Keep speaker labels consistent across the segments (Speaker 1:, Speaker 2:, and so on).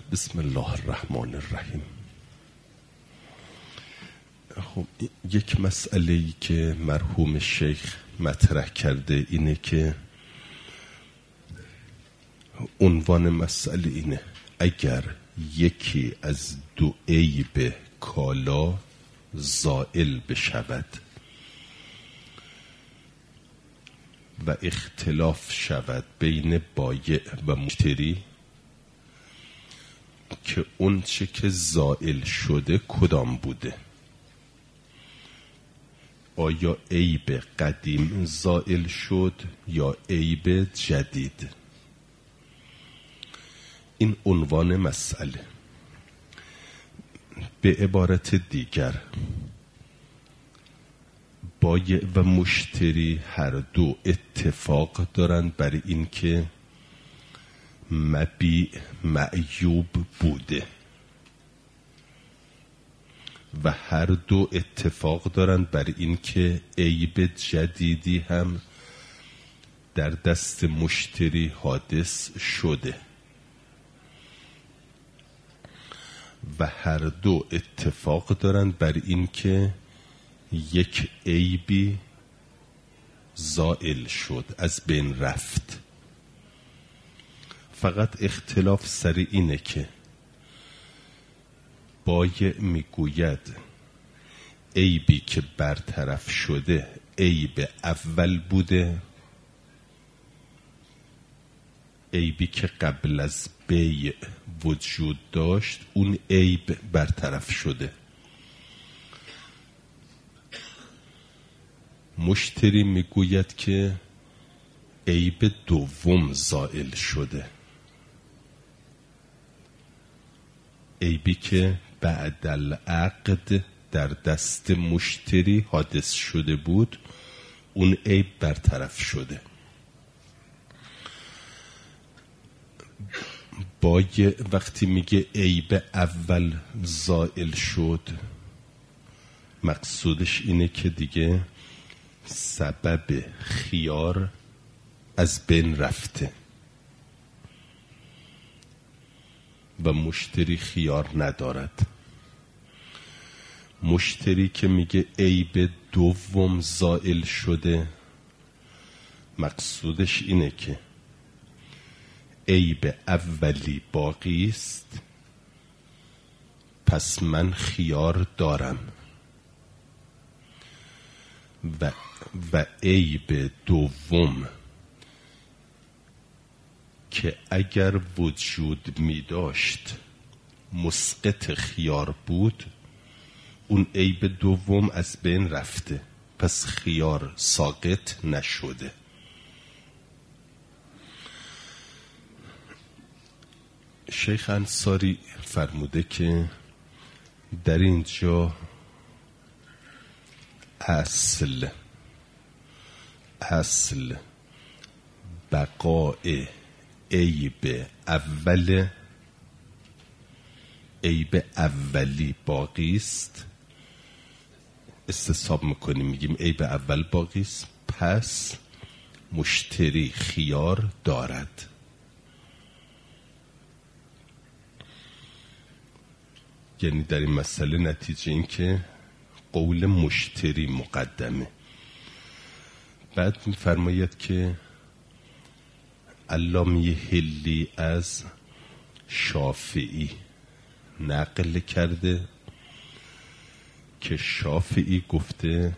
Speaker 1: بسم الله الرحمن الرحیم. خب یک مسئله‌ای که مرحوم شیخ مطرح کرده اینه که عنوان مسئله اینه: اگر یکی از دو عیب کالا زائل بشود و اختلاف شود بین بایع و مشتری که اون چه که زائل شده کدام بوده، آیا عیب قدیم زائل شد یا عیب جدید؟ این عنوان مسئله. به عبارت دیگر بایع و مشتری هر دو اتفاق دارند بر این که مبیع معیوب بوده و هر دو اتفاق دارند بر این که عیب جدیدی هم در دست مشتری حادث شده و هر دو اتفاق دارند بر این که یک عیبی زائل شد، از بین رفت. فقط اختلاف سر اینه که بایع میگوید عیبی که برطرف شده عیب اول بوده، عیبی که قبل از بیع وجود داشت اون عیب برطرف شده. مشتری میگوید که عیب دوم زائل شده، عیبی که بعد العقد در دست مشتری حادث شده بود اون عیب برطرف شده. بایع وقتی میگه عیب اول زائل شد مقصودش اینه که دیگه سبب خیار از بین رفته و مشتری خیار ندارد. مشتری که میگه عیب دوم زائل شده مقصودش اینه که عیب اولی باقی است، پس من خیار دارم و عیب دوم که اگر وجود می داشت مسقط خیار بود اون عیب دوم از بین رفته، پس خیار ساقط نشده. شیخ انصاری فرموده که در اینجا اصل بقای عیب اولی باقی است. استصحاب میکنیم میگیم عیب اول باقی است، پس مشتری خیار دارد. یعنی در این مسئله نتیجه این که قول مشتری مقدمه. بعد میفرماید که علامه حلی از شافعی نقل کرده که شافعی گفته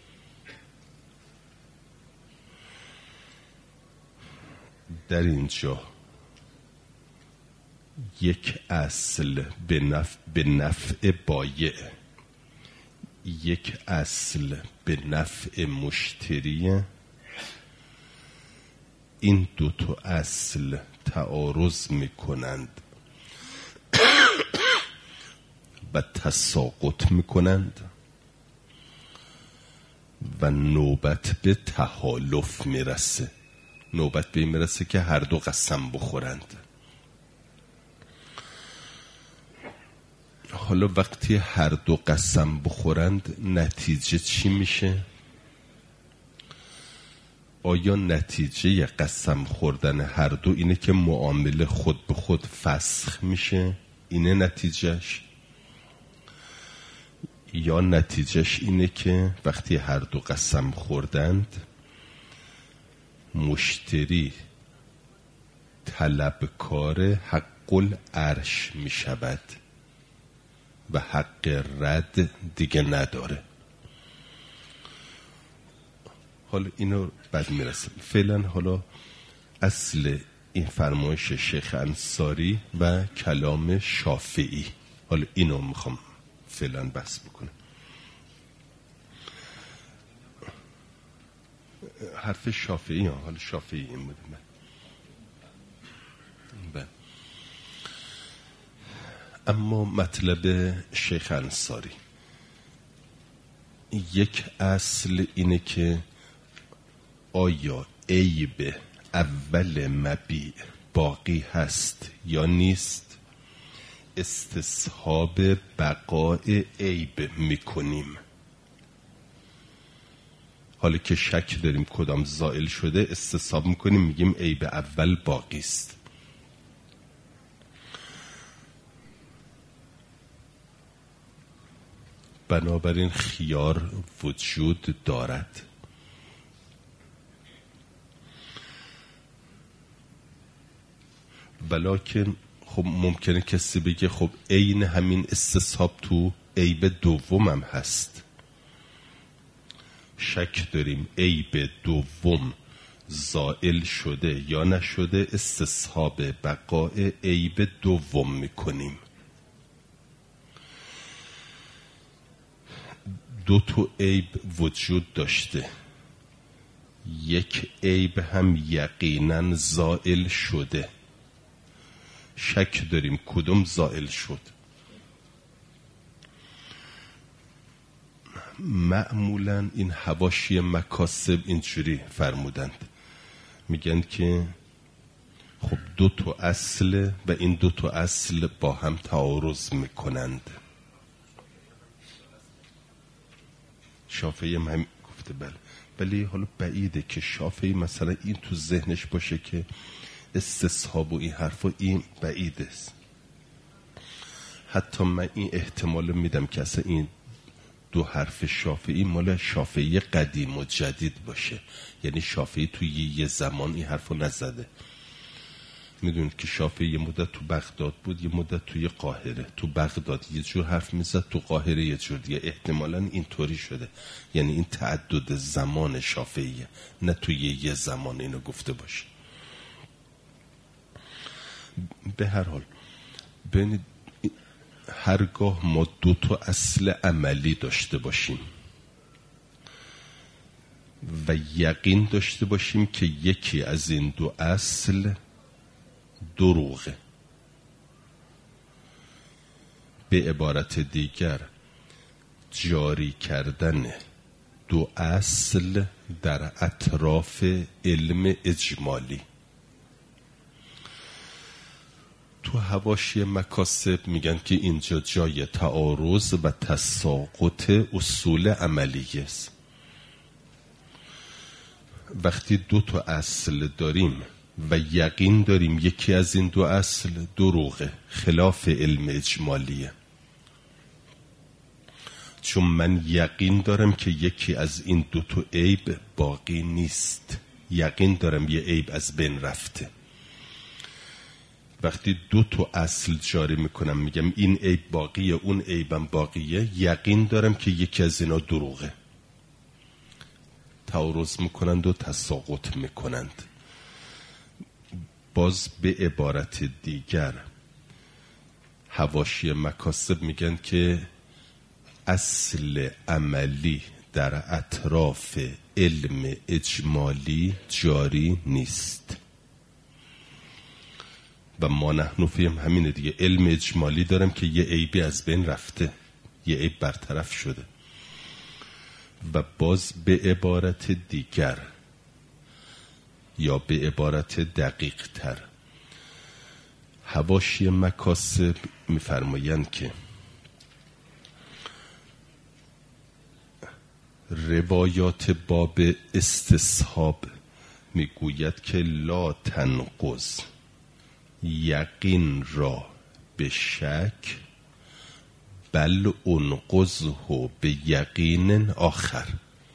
Speaker 1: در اینجا یک اصل به نفع بایع، یک اصل به نفع مشتری. این دو تا اصل تعارض میکنند و تساقط میکنند و نوبت به تحالف میرسه، نوبت به این میرسه که هر دو قسم بخورند. حالا وقتی هر دو قسم بخورند نتیجه چی میشه؟ آیا نتیجه قسم خوردن هر دو اینه که معامله خود به خود فسخ میشه اینه نتیجهش، یا نتیجهش اینه که وقتی هر دو قسم خوردند مشتری طلبکار حق العرش می شود و حق رد دیگه نداره. حالا اینو بعد میرسیم. فعلا حالا اصل این فرمایش شیخ انصاری و کلام شافعی، حالا اینو میخوام فعلا بحث بکنم. حرف شافعی ها، حالا شافعی این بوده. اما مطلب شیخ انصاری یک اصل اینه که آیا عیب اول مبیع باقی هست یا نیست. استصحاب بقای عیب میکنیم. حالا که شک داریم کدام زائل شده استصحاب میکنیم، میگیم عیب اول باقی است. بنابراین خیار وجود دارد. ولیکن خب ممکنه کسی بگه خب عین همین استصحاب تو عیب دومم هست. شک داریم عیب دوم زائل شده یا نشده، استصحاب بقای عیب دوم میکنیم. دو تا عیب وجود داشته، یک عیب هم یقینا زائل شده. شک داریم کدوم زائل شد. معمولا این حواشی مکاسب اینجوری فرمودند، میگن که خب دو تا اصل و این دو تا اصل با هم تعارض میکنند. شافعی هم گفته بله، ولی حالا بعیده که شافعی مثلا این تو ذهنش باشه که استصحاب و این حرفا، این بعید است. حتی من این احتمال میدم که اصلا این دو حرف شافعی مال شافعی قدیم و جدید باشه، یعنی شافعی توی یه زمان این حرفو نزده. میدونید که شافعی یه مدت تو بغداد بود، یه مدت توی قاهره. تو بغداد یه جور حرف میزد، تو قاهره یه جور دیگه. احتمالاً اینطوری شده، یعنی این تعدد زمان شافعیه، نه توی یه زمان اینو گفته باشه. به هر حال ببینید هرگاه ما دو تا اصل عملی داشته باشیم و یقین داشته باشیم که یکی از این دو اصل دروغه، به عبارت دیگر جاری کردن دو اصل در اطراف علم اجمالی. تو حواشی مکاسب میگن که اینجا جای تعارض و تساقط اصول عملیه است. وقتی دو تا اصل داریم و یقین داریم یکی از این دو اصل دروغه، خلاف علم اجمالیه، چون من یقین دارم که یکی از این دو تا عیب باقی نیست، یقین دارم یه عیب از بین رفته. وقتی دو تا اصل جاری میکنم میگم این عیب باقیه اون عیبم باقیه، یقین دارم که یکی از اینا دروغه. تعارض میکنند و تساقط میکنند. باز به عبارت دیگر حواشی مکاسب میگن که اصل عملی در اطراف علم اجمالی جاری نیست. و ما نحن فیم همینه دیگه، علم اجمالی دارم که یه عیبی از بین رفته، یه عیب برطرف شده. و باز به عبارت دیگر یا به عبارت دقیق تر حواشی مکاسب میفرمایند که روایات باب استصحاب میگوید که لا تنقض یقین را به شک بل انقضه به یقین آخر.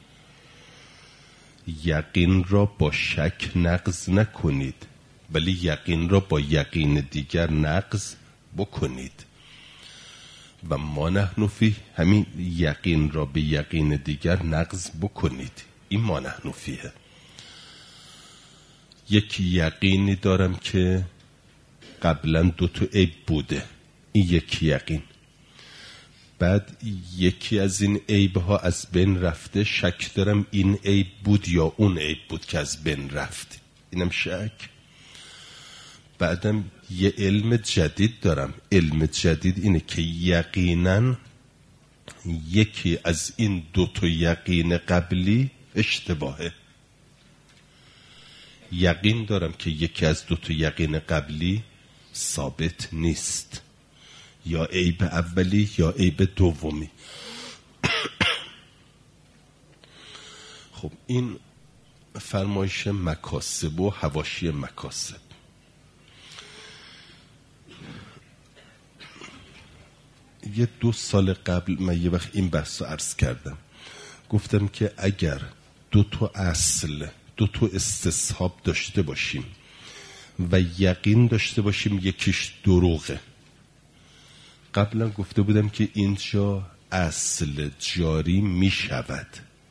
Speaker 1: یقین را با شک نقض نکنید، ولی یقین را با یقین دیگر نقض بکنید. و ما نحن فیه، همین یقین را به یقین دیگر نقض بکنید، این ما نحن فیه. یک یقینی دارم که قبلا 2 عیب بوده، این یک یقین. بعد یکی از این عیب ها از بین رفته، شک دارم این عیب بود یا اون عیب بود که از بین رفت، اینم شک. بعدم یه علم جدید دارم، علم جدید اینه که یقینا یکی از این 2 یقین قبلی اشتباهه. یقین دارم که یکی از 2 یقین قبلی ثابت نیست، یا عیب اولی یا عیب دومی. خب این فرمایش مکاسب و حواشی مکاسب. یه 2 سال قبل من یه وقت این بحث رو عرض کردم، گفتم که اگر 2 اصل 2 استصحاب داشته باشیم و یقین داشته باشیم یکیش دروغه، قبلا گفته بودم که اینجا اصل جاری می شود.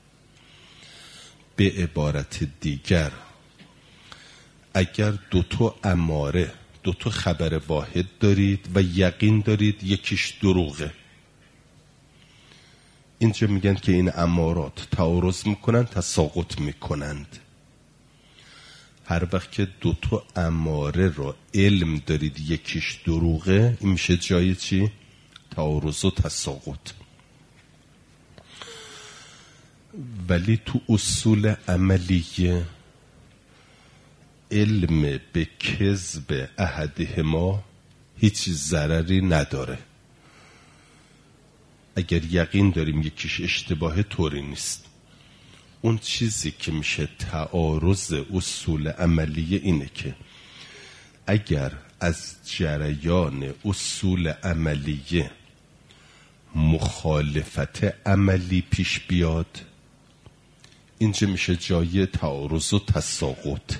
Speaker 1: به عبارت دیگر اگر 2 اماره 2 خبر واحد دارید و یقین دارید یکیش دروغه، اینجا میگن که این امارات تعارض میکنن، تساقط میکنند. هر وقت که 2 اماره رو علم دارید یکیش دروغه، این میشه جای چی؟ تعارض و تساقط. ولی تو اصول عملیه علم به کذب احدهما هیچ ضرری نداره. اگر یقین داریم یکیش اشتباه، طوری نیست. اون چیزی که میشه تعارض اصول عملیه اینه که اگر از جریان اصول عملیه مخالفت عملی پیش بیاد، اینجا میشه جای تعارض و تساقط.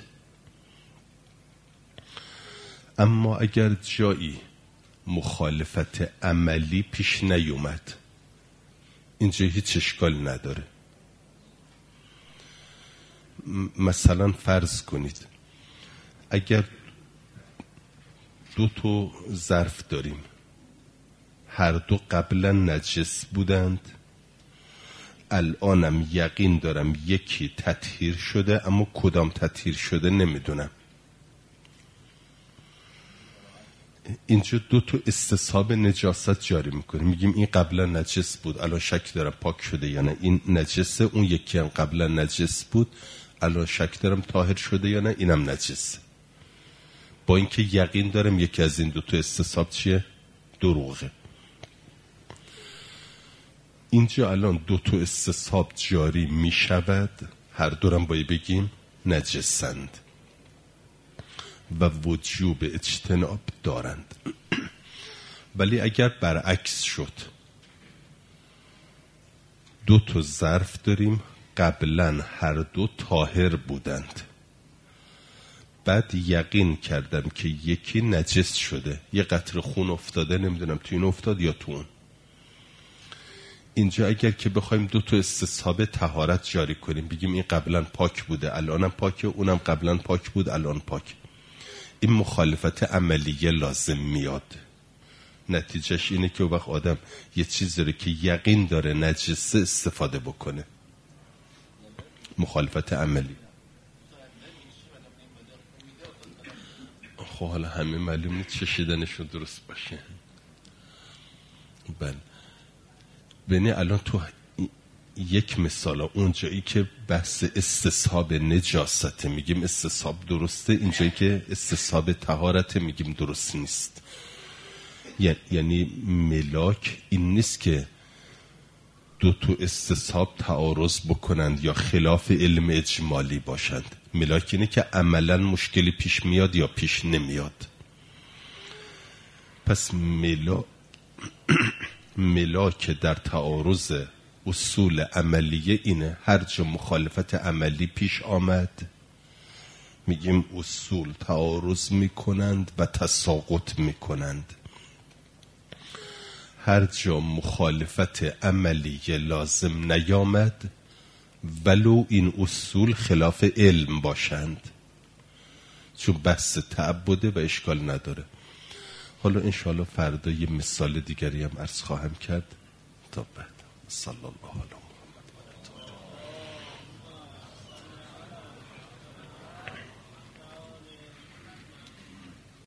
Speaker 1: اما اگر جایی مخالفت عملی پیش نیومد، اینجا هیچ اشکال نداره. مثلا فرض کنید اگر 2 ظرف داریم، هر 2 قبلا نجس بودند، الانم یقین دارم یکی تطهیر شده، اما کدام تطهیر شده نمیدونم. اینجا 2 استصحاب نجاست جاری میکنیم، میگیم این قبلا نجس بود، الان شک دارم پاک شده یا نه، این نجسه. اون یکی هم قبلا نجس بود، الان شک دارم طاهر شده یا نه، اینم نجسه. با اینکه یقین دارم یکی از این 2 استصحاب چیه؟ دروغه. اینجا الان 2 استصحاب جاری میشود، هر دورم باید بگیم نجسند و وجوب اجتناب دارند. ولی اگر برعکس شد، 2 ظرف داریم، قبلا هر 2 طاهر بودند، بعد یقین کردم که یکی نجس شده، یه قطره خون افتاده، نمیدونم تو این افتاد یا تو اون. اینجا اگر که بخوایم 2 استصحاب طهارت جاری کنیم، بگیم این قبلا پاک بوده الانم پاکه، اونم قبلا پاک بود الان پاک، این مخالفت عملیه لازم میاد. نتیجهش اینه که وقت آدم یه چیز داره که یقین داره نجسه استفاده بکنه، مخالفت عملی. خب حالا همه معلوم نیست چشیدنشون درست باشه. بله ببینی الان تو یک مثال اونجایی که بحث استصحاب نجاست میگیم استصحاب درسته، اینجایی که استصحاب طهارت میگیم درست نیست. یعنی ملاک این نیست که 2 استصحاب تعارض بکنند یا خلاف علم اجمالی باشند. ملاک اینه که عملا مشکلی پیش میاد یا پیش نمیاد. پس ملاک در تعارض اصول عملیه اینه، هر جا مخالفت عملی پیش آمد میگیم اصول تعارض میکنند و تساقط میکنند. هر جا مخالفت عملی لازم نیامد ولو این اصول خلاف علم باشند، چون بحث تعبده و اشکال نداره. حالا انشاءالله فردا یه مثال دیگری هم عرض خواهم کرد. تا بعد. صلی الله علیه.